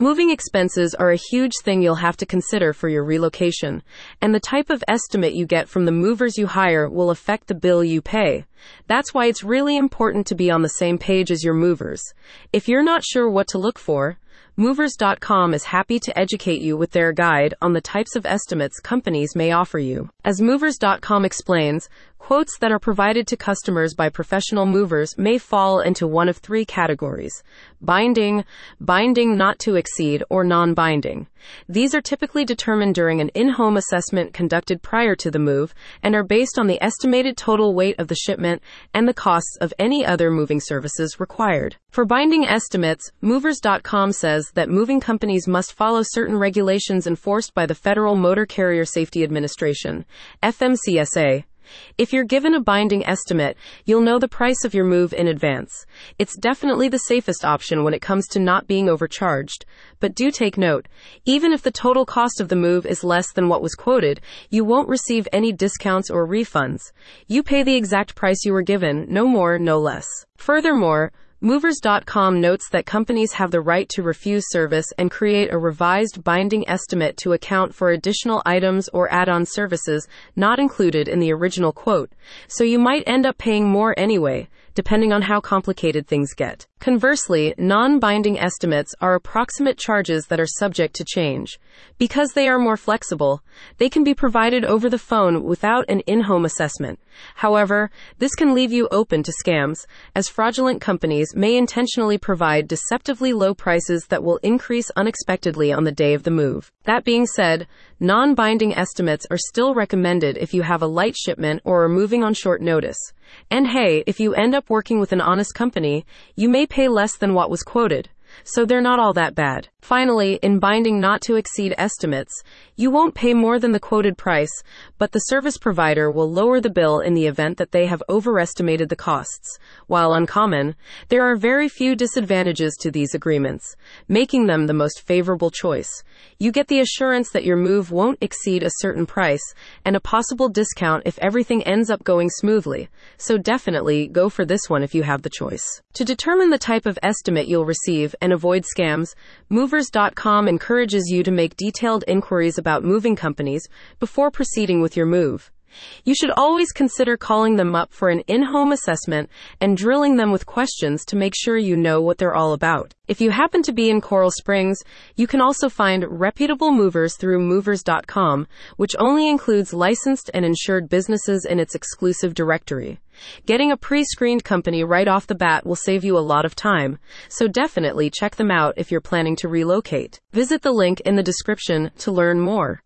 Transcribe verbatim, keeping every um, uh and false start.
Moving expenses are a huge thing you'll have to consider for your relocation, and the type of estimate you get from the movers you hire will affect the bill you pay. That's why it's really important to be on the same page as your movers. If you're not sure what to look for, Movers dot com is happy to educate you with their guide on the types of estimates companies may offer you. As Movers dot com explains, quotes that are provided to customers by professional movers may fall into one of three categories: binding, binding not to exceed, or non-binding. These are typically determined during an in-home assessment conducted prior to the move and are based on the estimated total weight of the shipment and the costs of any other moving services required. For binding estimates, Movers dot com says that moving companies must follow certain regulations enforced by the Federal Motor Carrier Safety Administration, F M C S A. If you're given a binding estimate, you'll know the price of your move in advance. It's definitely the safest option when it comes to not being overcharged. But do take note, even if the total cost of the move is less than what was quoted, you won't receive any discounts or refunds. You pay the exact price you were given, no more, no less. Furthermore, Movers dot com notes that companies have the right to refuse service and create a revised binding estimate to account for additional items or add-on services not included in the original quote, so you might end up paying more anyway, depending on how complicated things get. Conversely, non-binding estimates are approximate charges that are subject to change. Because they are more flexible, they can be provided over the phone without an in-home assessment. However, this can leave you open to scams, as fraudulent companies may intentionally provide deceptively low prices that will increase unexpectedly on the day of the move. That being said, non-binding estimates are still recommended if you have a light shipment or are moving on short notice. And hey, if you end up working with an honest company, you may pay less than what was quoted, so they're not all that bad. Finally, in binding not to exceed estimates, you won't pay more than the quoted price, but the service provider will lower the bill in the event that they have overestimated the costs. While uncommon, there are very few disadvantages to these agreements, making them the most favorable choice. You get the assurance that your move won't exceed a certain price, and a possible discount if everything ends up going smoothly, so definitely go for this one if you have the choice. To determine the type of estimate you'll receive and avoid scams, Movers dot com encourages you to make detailed inquiries about moving companies before proceeding with your move. You should always consider calling them up for an in-home assessment and drilling them with questions to make sure you know what they're all about. If you happen to be in Coral Springs, you can also find reputable movers through Movers dot com, which only includes licensed and insured businesses in its exclusive directory. Getting a pre-screened company right off the bat will save you a lot of time, so definitely check them out if you're planning to relocate. Visit the link in the description to learn more.